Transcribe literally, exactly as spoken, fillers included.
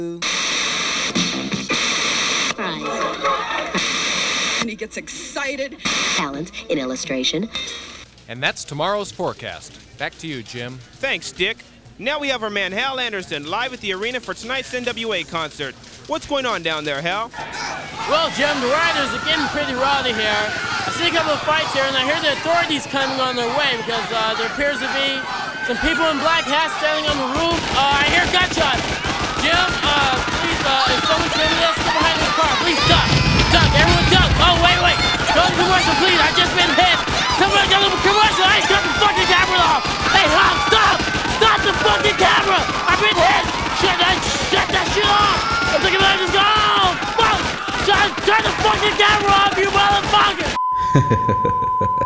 And he gets excited. Talent in illustration. And that's tomorrow's forecast. Back to you, Jim. Thanks, Dick. Now we have our man Hal Anderson live at the arena for tonight's N W A concert. What's going on down there, Hal? Well, Jim, the riders are getting pretty rowdy here. I see a couple of fights here, and I hear the authorities coming on their way because uh, there appears to be some people in black hats standing on the roof. Uh, I hear gunshots. Jim, uh, please, uh, if someone's doing this, get behind this car. Please duck. Duck. Everyone duck. Oh, wait, wait. Go to commercial, please. I just been hit. Somebody got a little commercial. I cut the fucking camera off. Hey, Hal, stop. Stop the fucking camera. I've been hit. Shut that, shut that shit off. I'm thinking about just go. Oh, fuck. Turn, turn the fucking camera off, you motherfucker.